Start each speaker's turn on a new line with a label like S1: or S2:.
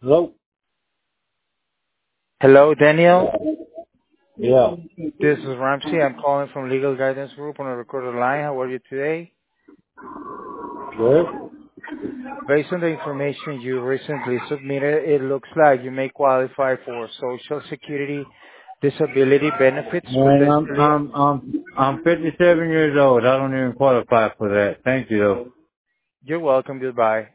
S1: Hello?
S2: Hello, Daniel.
S1: Yeah.
S2: This is Ramsey. I'm calling from Legal Guidance Group on a recorded line. How are you today?
S1: Good?
S2: Based on the information you recently submitted, it looks like you may qualify for Social Security disability benefits with
S1: Man,
S2: the
S1: I'm 57 years old. I don't even qualify for that. Thank you though.
S2: You're welcome. Goodbye.